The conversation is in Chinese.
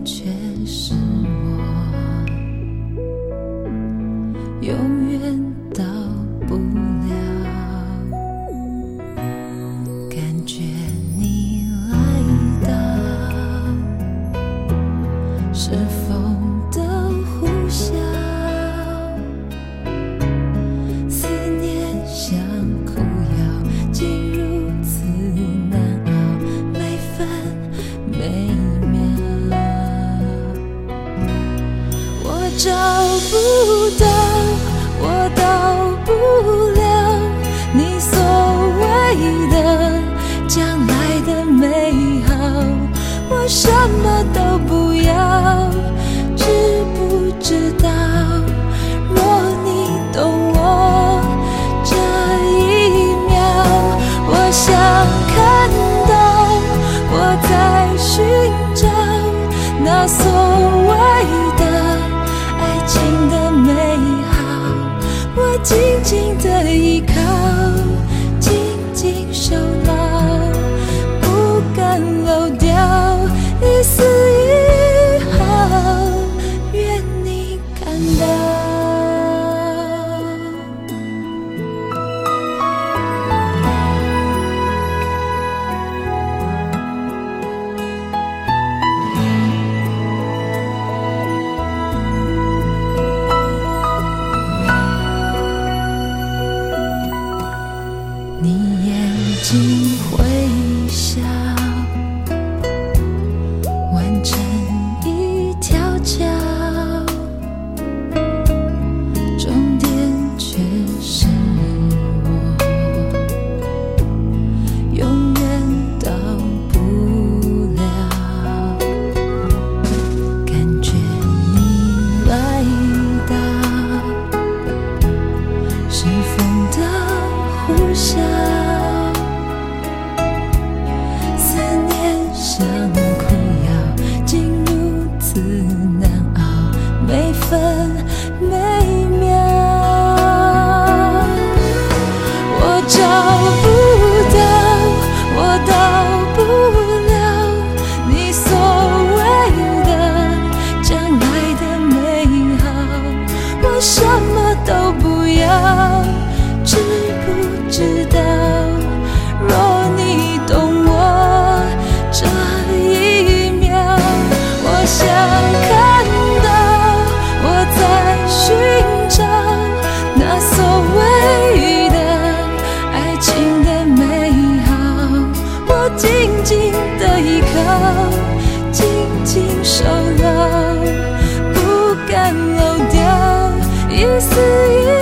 却是我，永远到不了。感觉你来到，是风的呼啸，思念像苦药，竟如此难熬，每分每秒。我找不到，我到不了你所谓的将来的美好，我什么都不要，知不知道？若你懂我这一秒，我想看到我在寻找那所谓的爱情的美好，我紧紧的依靠，紧紧守牢，不敢漏掉一丝一毫，愿你看到。你眼睛微笑，完成一条桥，终点却是我，永远到不了。感觉你来到，是风的呼啸，思念像苦药，竟如此难熬，每分每秒。我找不到，我到不了你所谓的将来的美好，我什么都不要，知不知道？若你懂我这一秒，我想看到我在寻找那所谓的爱情的美好，我紧紧的依靠，紧紧守牢，不敢漏掉一丝一